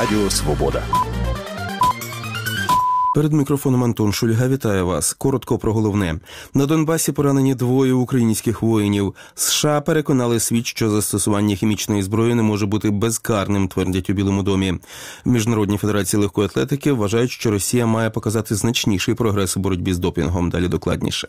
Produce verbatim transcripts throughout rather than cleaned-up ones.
Радіо Свобода. Перед мікрофоном Антон Шульга вітає вас. Коротко про головне. На Донбасі поранені двоє українських воїнів. США переконали світ, що застосування хімічної зброї не може бути безкарним, твердять у Білому домі. В Міжнародній федерації легкої атлетики вважають, що Росія має показати значніший прогрес у боротьбі з допінгом. Далі докладніше.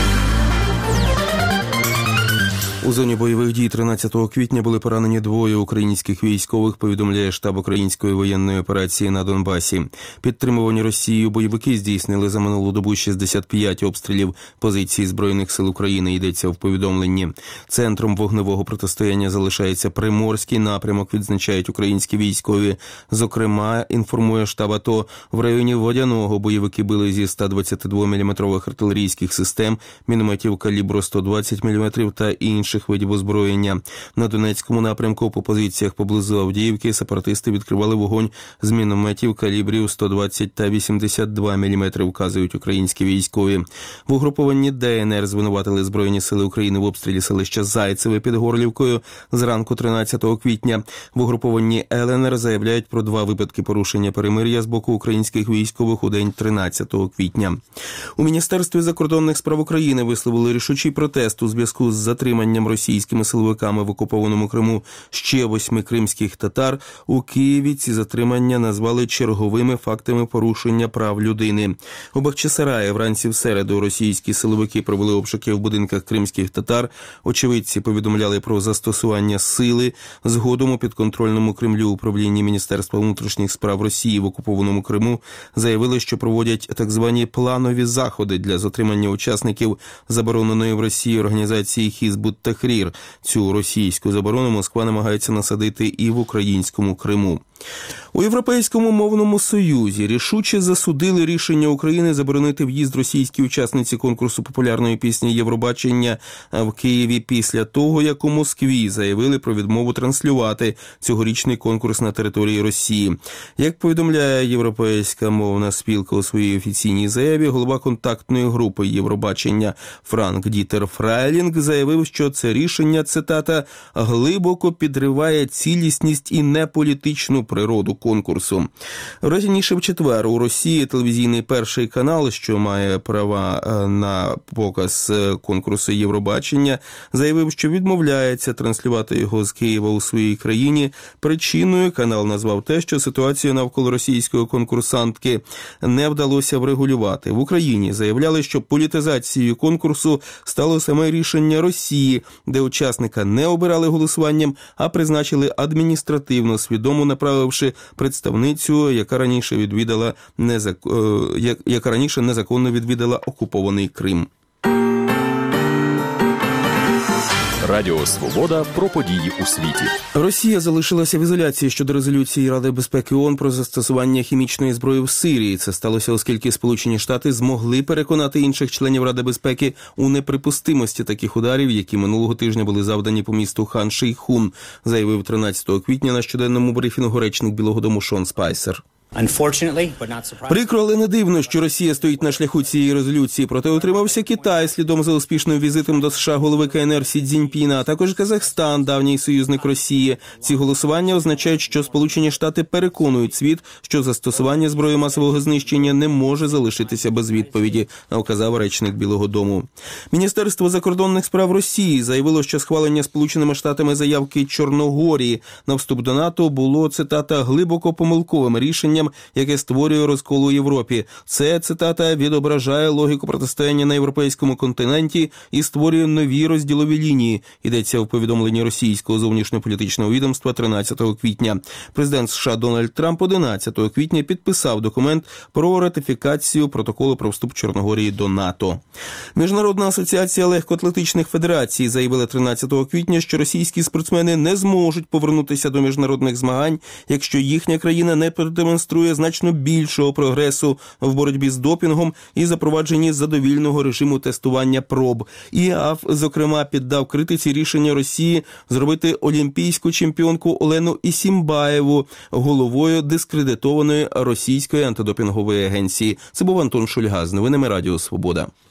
У зоні бойових дій тринадцятого квітня були поранені двоє українських військових, повідомляє штаб української воєнної операції на Донбасі. Підтримувані Росією бойовики здійснили за минулу добу шістдесят п'ять обстрілів позицій Збройних сил України, йдеться в повідомленні. Центром вогневого протистояння залишається Приморський напрямок, відзначають українські військові. Зокрема, інформує штаб АТО, в районі Водяного бойовики били зі ста двадцятидвоміліметрових артилерійських систем, мінометів калібру сто двадцять міліметрів та інших видів озброєння. На Донецькому напрямку по позиціях поблизу Авдіївки сепаратисти відкривали вогонь з мінометів калібрів сто двадцять та вісімдесят два міліметри, вказують українські військові. В угрупованні ДНР звинуватили Збройні сили України в обстрілі селища Зайцеве під Горлівкою зранку тринадцятого квітня. В угрупованні ЛНР заявляють про два випадки порушення перемир'я з боку українських військових у день тринадцятого квітня. У Міністерстві закордонних справ України висловили рішучий протест у зв'язку з затриманням російськими силовиками в окупованому Криму ще восьми кримських татар. У Києві ці затримання назвали черговими фактами порушення прав людини. У Бахчисараї вранці в середу російські силовики провели обшуки в будинках кримських татар. Очевидці повідомляли про застосування сили. Згодом у підконтрольному Кремлю управлінні Міністерства внутрішніх справ Росії в окупованому Криму заявили, що проводять так звані планові заходи для затримання учасників забороненої в Росії організації Хізбут Тахрір. Цю російську заборону Москва намагається насадити і в українському Криму. У Європейському мовному союзі рішуче засудили рішення України заборонити в'їзд російській учасниці конкурсу популярної пісні «Євробачення» в Києві після того, як у Москві заявили про відмову транслювати цьогорічний конкурс на території Росії. Як повідомляє Європейська мовна спілка у своїй офіційній заяві, голова контактної групи «Євробачення» Франк Дітер Фрайлінг заявив, що це рішення, цитата, «глибоко підриває цілісність і неполітичну природу конкурсу». Раніше в четвер у Росії телевізійний Перший канал, що має права на показ конкурсу Євробачення, заявив, що відмовляється транслювати його з Києва у своїй країні. Причиною канал назвав те, що ситуацію навколо російської конкурсантки не вдалося врегулювати. В Україні заявляли, що політизацією конкурсу стало саме рішення Росії, де учасника не обирали голосуванням, а призначили адміністративно, свідомо направивши представницю, яка раніше відвідала незак... яка раніше незаконно відвідала окупований Крим. Радіо Свобода про події у світі. Росія залишилася в ізоляції щодо резолюції Ради безпеки ООН про застосування хімічної зброї в Сирії. Це сталося, оскільки Сполучені Штати змогли переконати інших членів Ради безпеки у неприпустимості таких ударів, які минулого тижня були завдані по місту Хан-Шейхун, заявив тринадцятого квітня на щоденному брифінгу речник Білого дому Шон Спайсер. Прикро, але не дивно, що Росія стоїть на шляху цієї резолюції. Проте утримався Китай слідом за успішним візитом до США голови КНР Сі Цзіньпіна, а також Казахстан, давній союзник Росії. Ці голосування означають, що Сполучені Штати переконують світ, що застосування зброї масового знищення не може залишитися без відповіді, вказав речник Білого дому. Міністерство закордонних справ Росії заявило, що схвалення Сполученими Штатами заявки Чорногорії на вступ до НАТО було, цитата, глибоко помилковим рішенням, яке створює розкол у Європі. Це, цитата, відображає логіку протистояння на європейському континенті і створює нові розділові лінії, йдеться в повідомленні російського зовнішньополітичного відомства тринадцятого квітня. Президент США Дональд Трамп одинадцятого квітня підписав документ про ратифікацію протоколу про вступ Чорногорії до НАТО. Міжнародна асоціація легкоатлетичних федерацій заявила тринадцятого квітня, що російські спортсмени не зможуть повернутися до міжнародних змагань, якщо їхня країна не продемонструє значно більшого прогресу в боротьбі з допінгом і запровадженні задовільного режиму тестування проб. ІАФ, зокрема, піддав критиці рішення Росії зробити олімпійську чемпіонку Олену Ісімбаєву головою дискредитованої російської антидопінгової агенції. Це був Антон Шульга з новинами Радіо Свобода.